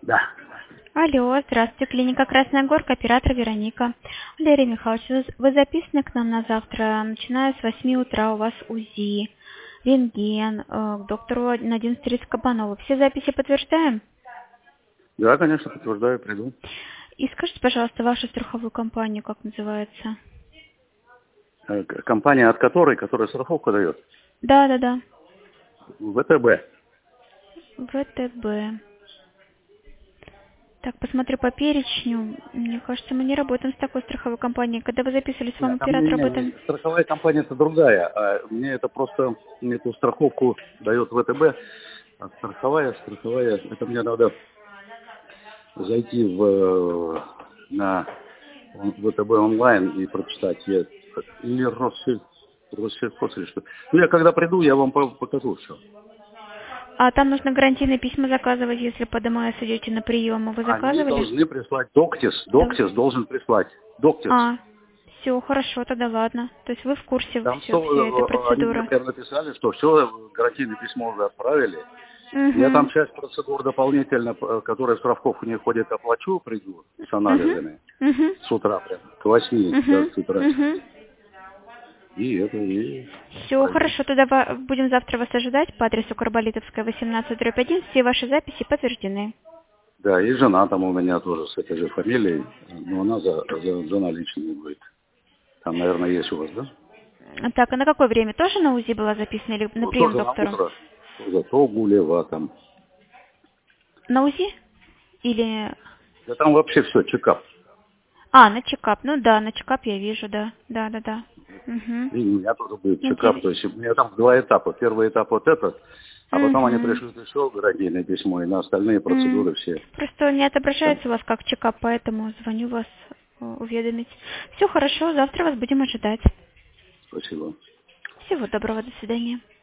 Да. Алло, здравствуйте, клиника Красная Горка, оператор Вероника. Валерий Михайлович, вы записаны к нам на завтра, начиная с 8 утра, у вас УЗИ, рентген, к доктору на 11:30 Кабанову. Все записи подтверждаем? Да, конечно, подтверждаю, приду. И скажите, пожалуйста, вашу страховую компанию, как называется? Компания, от которая страховку дает? Да. ВТБ. ВТБ. Так, посмотрю по перечню. Мне кажется, мы не работаем с такой страховой компанией. Когда вы записывались, вам Нет, оператор об этом... страховая компания это другая, а мне это просто эту страховку дает ВТБ. А страховая, это мне надо зайти на ВТБ онлайн и прочитать. Или Россельхоз или что. Ну, я когда приду, я вам покажу все. А там нужно гарантийные письма заказывать, если по ДМС идете на прием. Вы Они заказывали? должны прислать Доктис. Да. Доктис должен прислать. Доктис. Все, хорошо, тогда ладно. То есть вы в курсе Там всей этой они мне процедуры. прямо написали, что все, гарантийное письмо уже отправили. Я там Угу. часть процедур дополнительно, которые в страховку не входят, оплачу, приду с анализами. Угу. С утра прям, к 8 до Угу. с утра. Угу. И Все, пройду. хорошо, тогда будем завтра вас ожидать по адресу Карболитовская, 18/1. Все ваши записи подтверждены. Да, и жена там у меня тоже с этой же фамилией, но она за наличными будет. Там, наверное, есть у вас, да? Так, а на какое время? Тоже на УЗИ была записана или на Ну, прием к тоже на доктору? утро. Зато Гулева там. На УЗИ? Или... Да там вообще все, чекап. на чекап. Ну да, на чекап я вижу, да. Да. Угу. И у меня тоже будет чекап. То есть у меня там два этапа. Первый этап вот этот, а потом они пришлют еще гарантийное письмо, и на остальные процедуры все. Просто не Там. отображается у вас как чекап, поэтому звоню вас уведомить. Все хорошо, завтра вас будем ожидать. Спасибо. Всего доброго, до свидания.